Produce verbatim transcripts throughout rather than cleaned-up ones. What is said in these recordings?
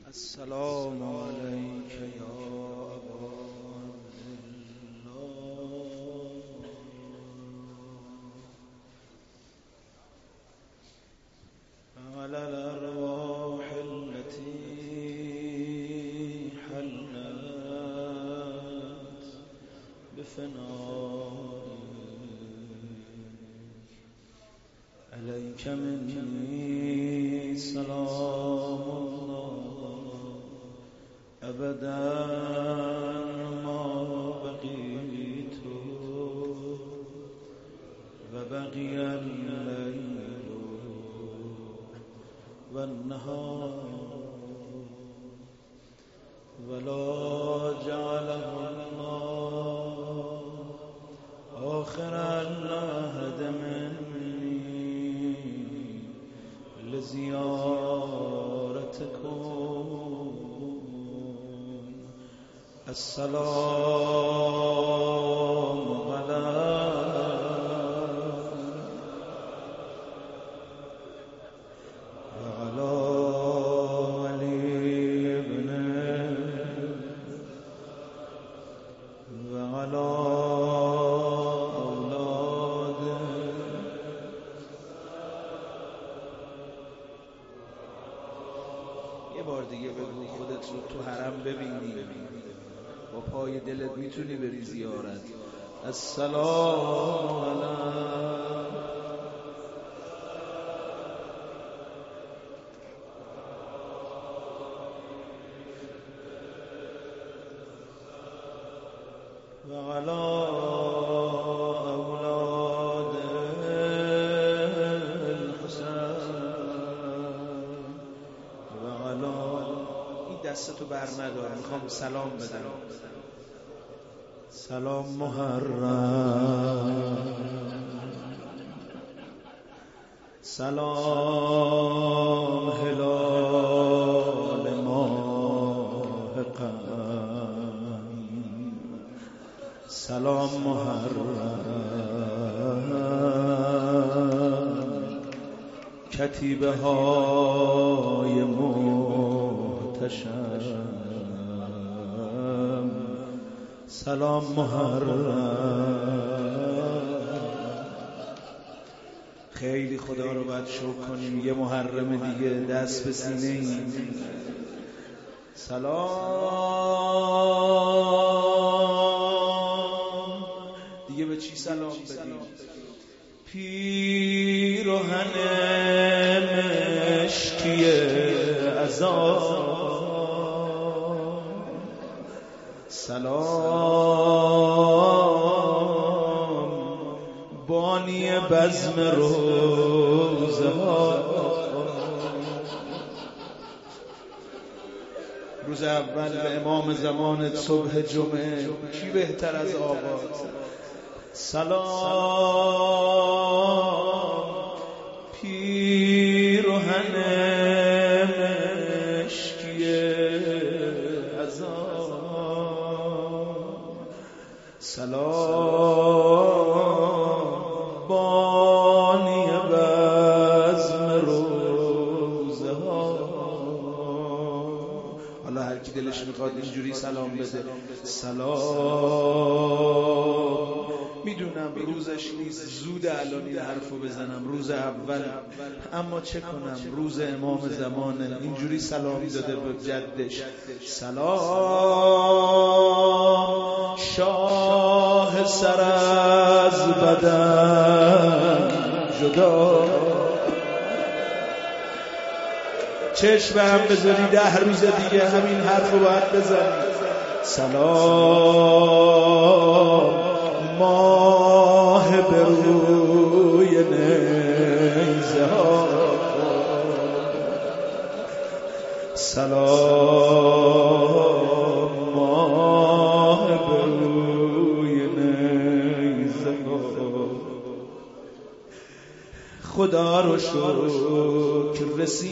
السلام عليك يا أبا الله على الأرواح التي حلت بفنائك عليك مني سلام أبدا ما بقيت وبقي الليل والنهار ولا جعله الله آخر العهد مني لزيارتكم. السلام على وعلى علي بن وعلى اولاد یه بار دیگه بگو خودت رو تو حرم ببینی، با پای دلت میتونی بری زیارت. السلام علیکم و علی اولاد الحسین و علی. این دستتو بر ندار، میخوام سلام بدم. سلام محرم، سلام هلال ماه قمر، سلام محرم کتیبه های محتشم، سلام محرم. خیلی خدا رو باید شکر کنیم، یه محرم دیگه دست به سینه این. سلام دیگه به چی سلام بدیم؟ پیرهن مشکی عذاب، سلام بانی بزم روزه ها. روز اول به امام زمان صبح جمعه، چی بهتر از آغاز؟ سلام پیرهن مشکی عذاب، سلام بانی بزم روزه ها. حالا هر کی دلش میخواد اینجوری سلام بده. سلام. میدونم روزش نیست، زود الان این حرفو بزنم، روز اول، اما چه کنم، روز امام زمانه، اینجوری سلام داده به جدش. سلام شاه سر از بدن جدا، چشم هم بذاری ده روز دیگه همین حرف رو باید بزنی. سلام ماه به روی نیزه ها، سلام ماه به روی نیزه ها. خدا رو شکر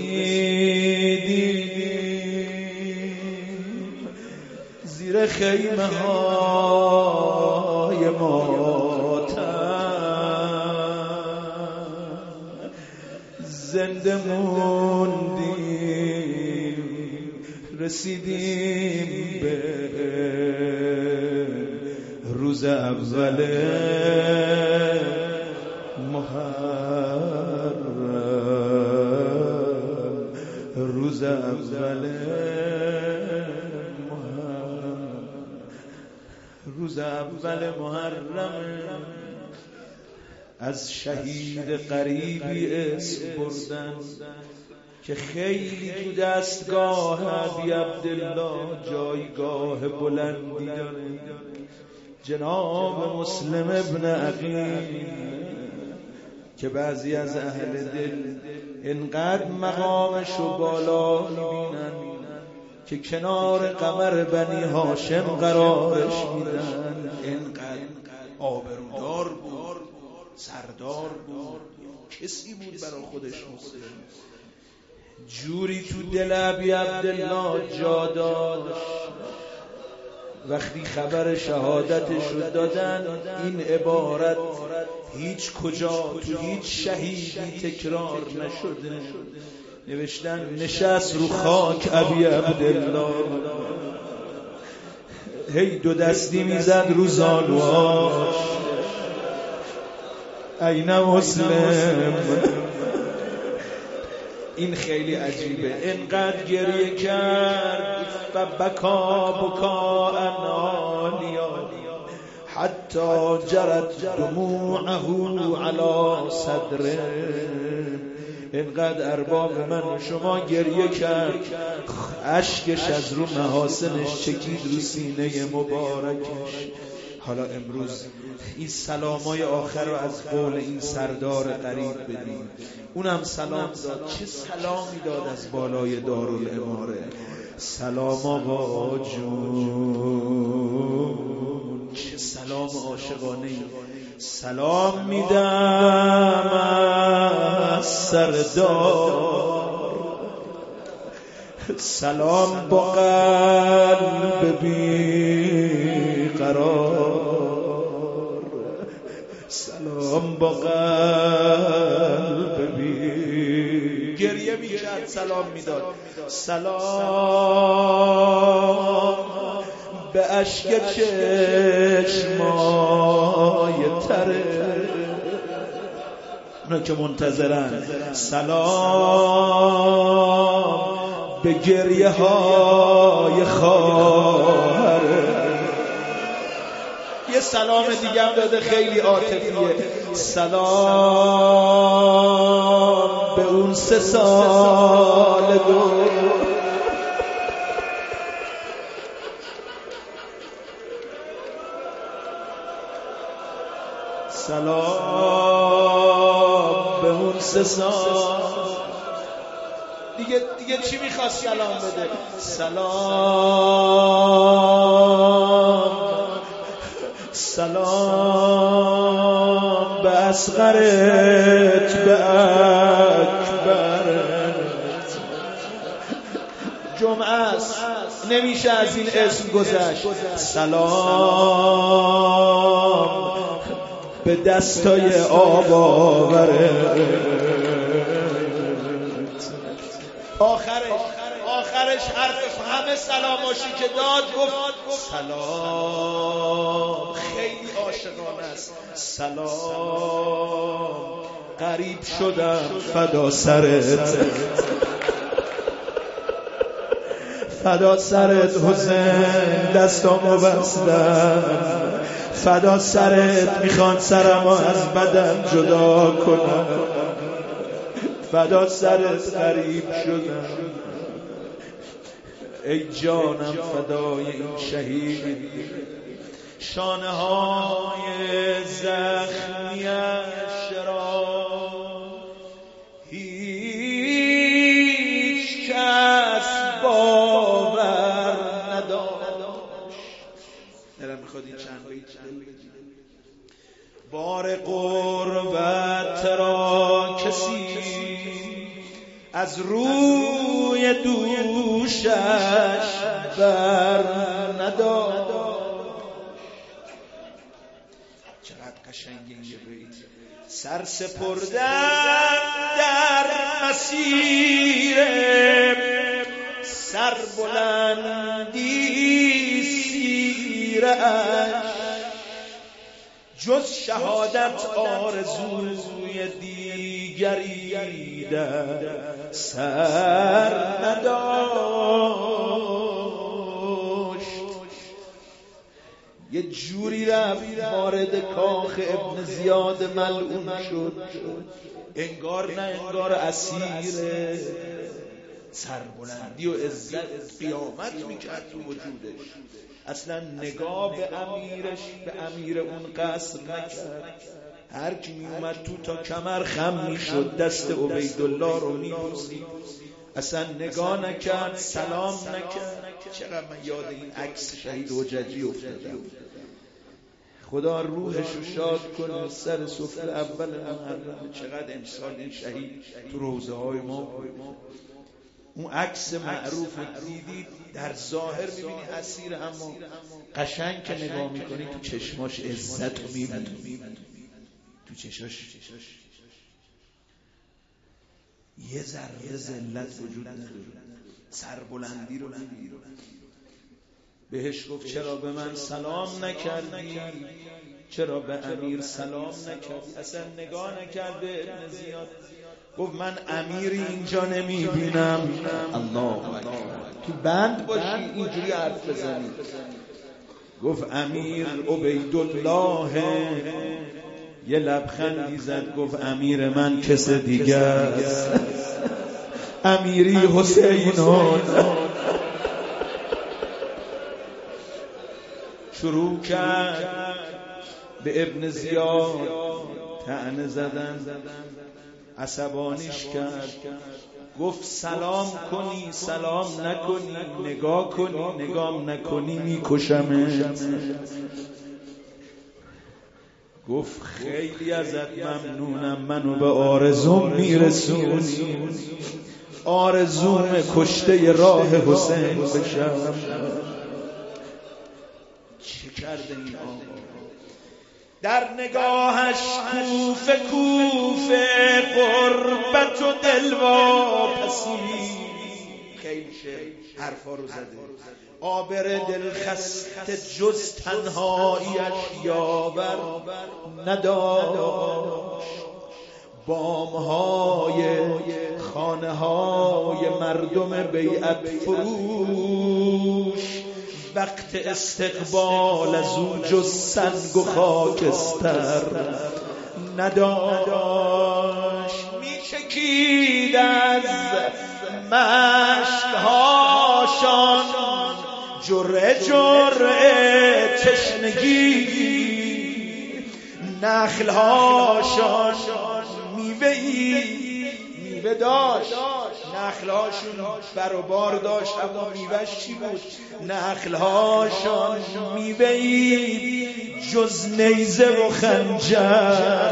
رسیدیم زیر خیمه های ماتم، زنده موندیم رسیدیم به روز اول محرم، روز اول محرم، روز اول محرم. از شهید غریبی اسم بردن که خیلی تو دستگاه ابی عبدالله جایگاه بلندی داره، جناب مسلم ابن عقیل، که بعضی از اهل دل انقدر مقامشو بالا میبینن که کنار قمر بنی هاشم قرارش میدن. انقدر آبرودار بود، سردار بود، کسی بود برای خودش مسلم. جوری تو دل ابی عبدالله جا داشت وقتی خبر شهادتش رو دادن این عبارت هیچ کجا تو هیچ شهیدی تکرار نشده، نوشتن نشست رو خاک ابی عبدالله، هی دو دستی میزد رو زانواش، این مسلم. این خیلی عجیبه، انقدر گریه کرد و بکا بکا انالیا حتی جرت دموعه علی صدره. انقدر ارباب من شما گریه کرد اشکش از رو محاسنش چکید رو سینه مبارکش. حالا امروز این سلامای آخر رو از قول این سردار غریب بدیم. اونم سلام داد. چه سلامی داد از بالای دارالاماره. سلام آقا جون، چه سلام عاشقانه. سلام میدم از سردار، سلام با قلب بی قرار، سلام با قلب بی. گریه میکرد سلام میداد. سلام به اشک چشمای تره اونا که منتظرن، سلام به گریه های خواهره. یه سلام دیگه هم داده خیلی عاطفیه، سلام به اون سه سال دو. سلام به اون سه سال دیگه. دیگه چی میخواست سلام بده؟ سلام سلام به اصغرت، به اکبرت. جمعه است نمیشه از این اسم گذشت. سلام به دستای آب آورت. آخرش آخرش حرف همه سلاماشی که داد گفت سلام. خیلی عاشقانه است. سلام غریب شدم فدا سرت، فدا سرت حسین دستامو بستم، فدا سرت میخوان سرمو از بدن جدا کنم، فدا سرت غریب شدم. ای جانم فدای این شهید، شانه های زخمیش را هیچ کس باور نداشت. دلم میخواد این چند بیت بار قربت را کسی از روی دوشش بر نداشت. چقدر قشنگ این یه بیت. سر سپردن در مسیر سربلندی سیره‌اش جز شهادت آرزوی دیگری در سر نداشت. یه جوری رفت وارد کاخ ابن زیاد ملعون شد، انگار نه انگار اسیر سربلندی و عزت قیامت میکرد تو وجودش. اصلا نگاه به امیرش به امیر اون قصر نکرد. هر کی می اومد تو تا کمر خم میشد، دست عبیدالله رو میبوسید، اصلا نگاه نکرد، سلام نکرد. چقدر من یاد این عکس شهید حججی افتادم. خدا روحش رو شاد کنه سر سفره اول محرم. چقدر امسال این شهید تو روزه های ما. اون عکس معروف رو دیدید، در ظاهر میبینی اسیر، اما قشنگ که نگاه میکنی تو چشماش عزت رو میبینی، تو چشماش یه ذره ذلت وجود نداره، سربلندی رو میبینی. بهش گفت چرا به من سلام نکردی؟ چرا به امیر سلام نکردی؟ اصلا نگاه نکرد به ابن زیاد. گفت من امیری اینجا نمیبینم. الله تو بند باشی اینجوری حرف بزنی. گفت امیر عبیدالله. یه لبخندی زد گفت امیر من کس دیگه است، امیری حسینون. شروع کرد به ابن زیاد طعنه زدن، عصبانیش کرد. گفت سلام کنی سلام نکنی، نگاه کنی نگاه نکنی میکشمت. گفت خیلی ازت ممنونم، منو به آرزوم میرسونی، آرزوم کشته راه حسین بشم. چه کرده این آقا؟ در نگاهش کوفه کوفه قربت و دلواپسی. خیلی شعر حرفا رو زده. عابر دلخسته جز تنهاییش یاور نداشت. بامهای خانه های مردم بیعت فروش وقت استقبال از او جز سنگ و خاکستر نداشت. میچکید از مشکهاشان جرعه جرعه تشنگی، نخلهاشان میوهی میوه داشت، نخلهاشون بر و بار داشت، اما میوهش چی بود؟ نخلهاشان میوهی جز نیزه و خنجر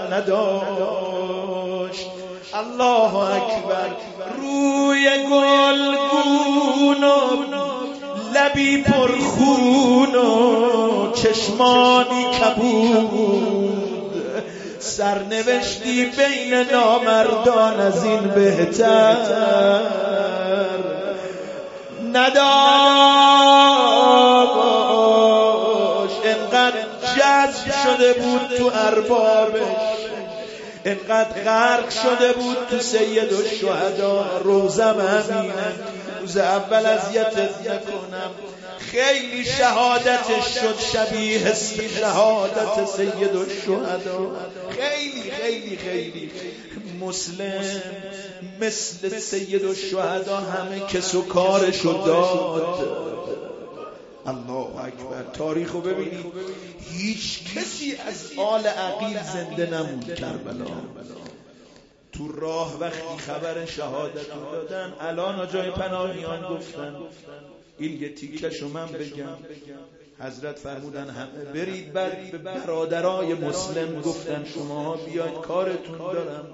نداشت. الله اکبر. روی گلگون و لبی پرخون و چشمانی کبود، سرنوشتی بین نامردان از این بهتر نداشت. انقدر جذب شده بود تو اربابش، انقدر غرق شده بود تو سید الشهدا. روزم همینه، روز اول اذیتت نکنم. خیلی شهادتش شد شبیه شهادت سید الشهدا. خیلی خیلی خیلی مسلم مثل سید الشهدا همه کس و کارشو داد. الله اکبر. تاریخو ببینید، هیچ کسی از آل عقیل زنده نموند کربلا. تو راه وقتی خبر شهادت رو دادن، الان جای پناهیان گفتن این یه تیکشو من بگم. حضرت فرمودن همه برید. بعد به برادرای مسلم گفتن شما بیاید کارتون دارم.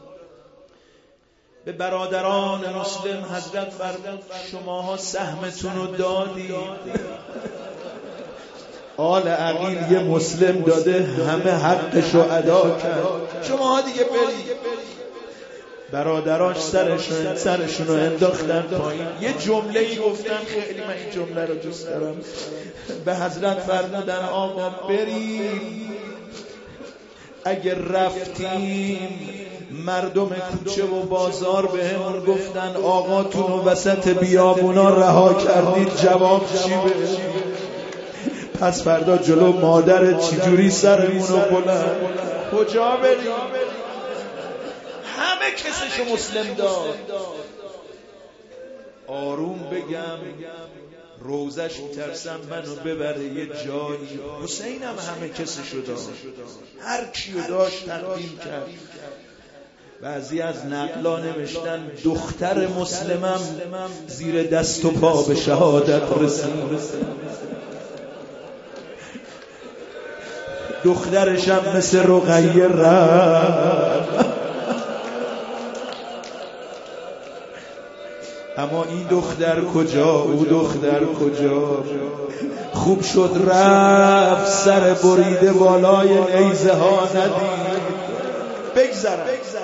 به برادران مسلم حضرت فرمود شماها سهمتون رو دادید. آل عقیل یه مسلم داده، همه حقشو ادا کرد، شماها دیگه برید. برادراش سرشون سرشون رو انداختن پایین. یه جمله ای گفتن خیلی من این جمله رو دوست دارم. به حضرت فرمودن آقا بریم، اگر رفتیم مردم کوچه و بازار به همون گفتن آقاتون رو وسط بیابونا رها کردید، جواب چی بهش؟ پس فردا جلو مادرت چجوری سرمونو بلند؟ کجا بریم؟ همه کسشو مسلم داد. آروم بگم روزش میترسم منو ببره یه جایی. حسین هم همه کسشو داد، هر کیو داشت تقدیم کرد. بعضی از نقلا نوشتن دختر مسلمم زیر دست و پا به شهادت رسید. دخترشم مثل رقیه رفت، اما این دختر کجا او دختر کجا؟ خوب شد رفت سر بریده بالای نیزه ها ندید. بگذرم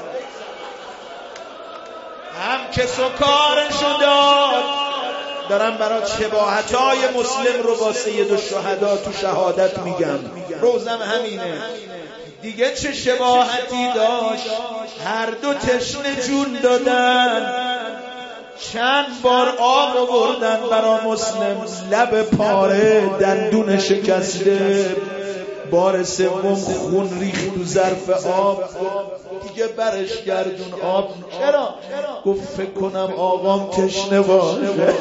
هم کس و کارشو داد. دارم برای شباهتای مسلم رو با سید الشهدا تو شهادت میگم، روزم همینه دیگه. چه شباهتی داشت؟ هر دو تشنه جون دادن، چند بار آب رو بردن برا مسلم، لب پاره دندون شکسته، بار سوم خون ریخت تو ظرف آب، دیگه برش گردون آب. چرا؟ گفت فکر کنم آقام تشنه باشه،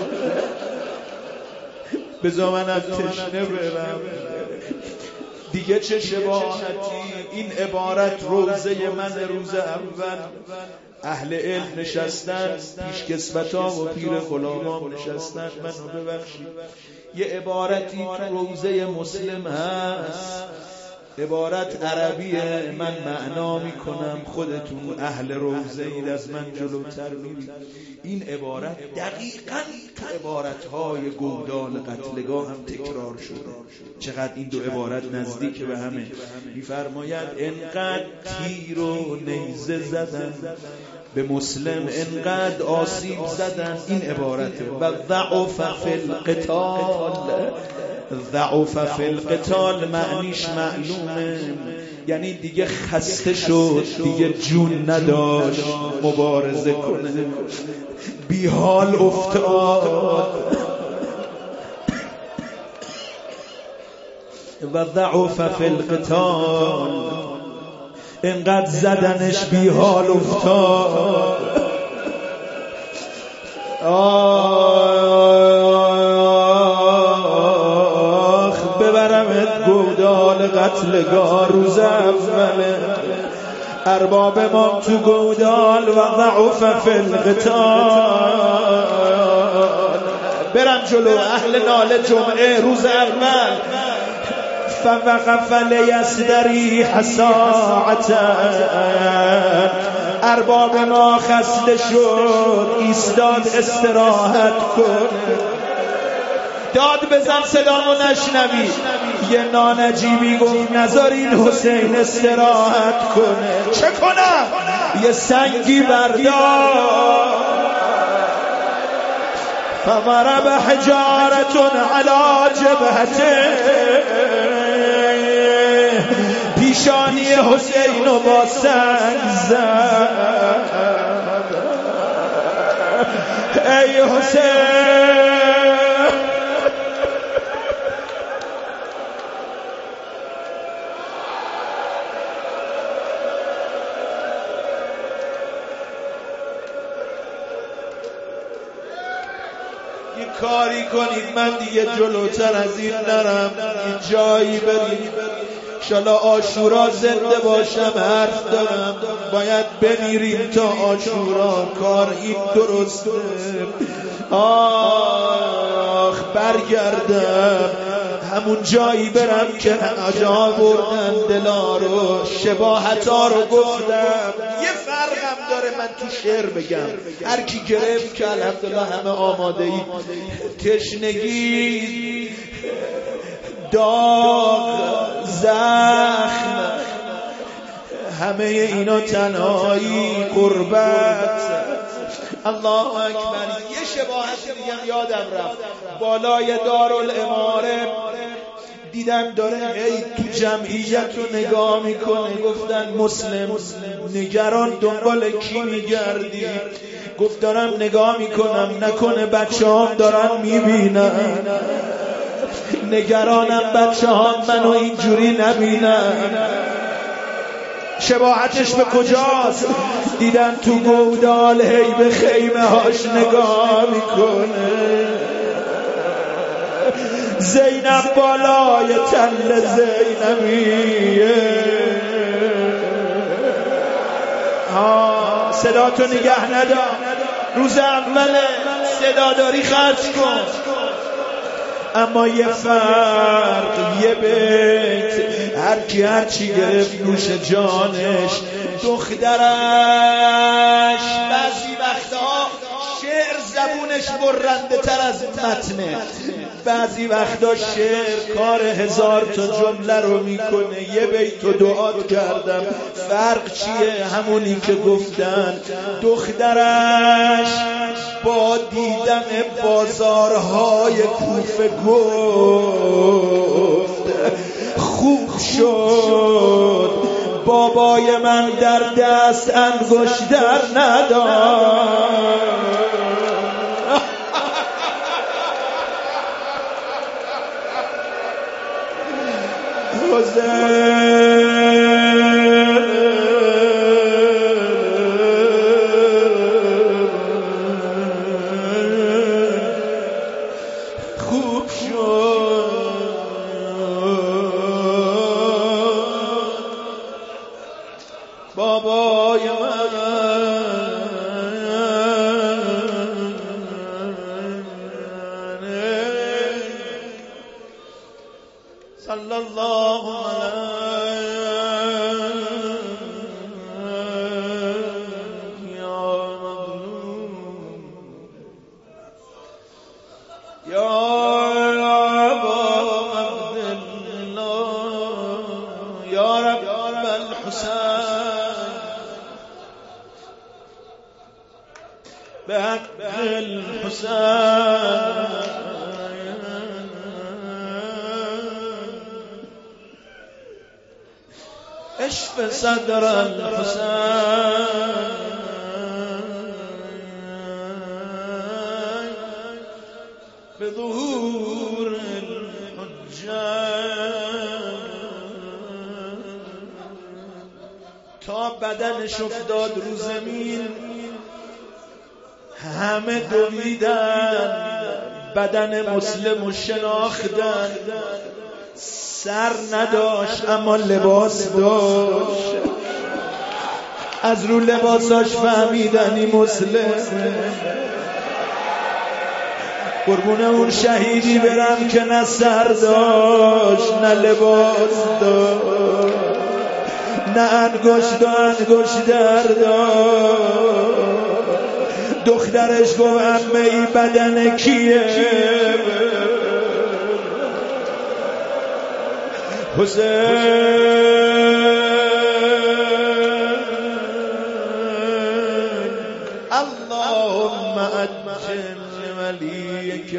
بذار منم تشنه برم. دیگه چه شباهتی؟ این عبارت روزه من روز اول. اهل علم نشستن، پیش کسبتا و پیر غلامان نشستن، منو ببخشید یه عبارتی تو روزه مسلم هست، عبارت عربیه، من معنا میکنم، خودتون اهل روزه اید از من جلوتر میرید. این عبارت دقیقاً تو عبارتهای گودال قتلگاه هم تکرار شده. چقدر این دو عبارت نزدیک به همه. میفرماید انقدر تیر و نیزه زدن به مسلم، انقدر آسیب زدن، این عبارته. و ضعف فی القتال، ضعف فی القتال معنیش معلومه، یعنی دیگه خسته شد، دیگه جون نداشت مبارزه کنه، بیحال افتاد. و ضعف فی القتال، انقدر زدنش بیحال افتاد. آخ ببرمت گودال قتلگاه، روز اوله ارباب ما تو گودال. و ضعف فی القتال، برم جلو اهل ناله جمعه روز اول. فوقف لیستریح ساعتا، ارباب ما خسته شد، ایستاد استراحت کن. داد بزن صدامو نشنوی. یه نانجیبی گفت نذارین حسین استراحت کنه. چه کنم؟ یه سنگی بردار. فضرب حجارة على جبهته، پیشانی حسین و با سنگ زد. ای حسین، یه کاری کنید من دیگه جلوتر از این نرم، یه جایی بریم. انشالله عاشورا زنده باشم، حرف دارم، باید بمیریم تا عاشورا، کار این درسته. آخ برگردم همون جایی برم که اجا بردن دلا رو، شباهتا رو گفتم. یه فرقم داره من تو شعر بگم، هر کی گرفت که الحمدلله همه آماده ای. تشنگی، داغ، زخم، همه اینا تنهایی قربت. الله اکبر. یه شباهت دیگه یادم رفت، بالای دارالاماره دیدم داره ای تو جمعیت رو نگاه میکنه، گفتن مسلم نگران دنبال کی میگردی؟ گفت دارم نگاه میکنم نکنه بچه هم دارن میبینن، نگرانم بچه هم منو اینجوری نبینن. شباهتش به کجاست؟ دیدن تو گودال هی به خیمه هاش نگاه میکنه، زینب بالای تل زینبیه. ها صدا تو نگه ندا، روز اوله صدا داری خرج کن. اما یه فرق، یه بیت، هر کی هر چی گرفت نوش جانش. دخترش بعضی وقتها شعر زبونش برنده تر از متنه، بعضی وقتا شعر کار هزار تا جمله رو میکنه. یه بیت و دعات کردم، فرق چیه؟ همونی که گفتن. دخترش با دیدن بازارهای کوفه گفت خوب شد بابای من در دست انگشتر نداشت. خوب شد بابای من صلی الله علیه یا مظلوم یا ابا عبدالله یا رب الحسین به حق الحسین اشف صدر الحسین به ظهور الحجه تا بدنش افتاد رو زمین همه دویدن، بدن مسلم رو شناختن. سر نداشت اما لباس داشت، از رو لباساش فهمیدن این مسلم. قربون اون شهیدی برم که نه سر داشت نه لباس داشت، نه انگشت و انگشتر داشت. دخترش گفت عمه ای بدن کیه؟ حسین. اللهم عجل ولیک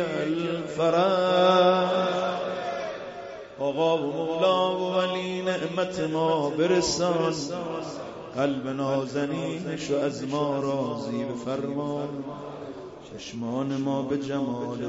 الفرج. آقا و مولا و ولی نعمت ما برسان، قلب نازنینشو از ما راضی بفرما، چشمان ما به جمال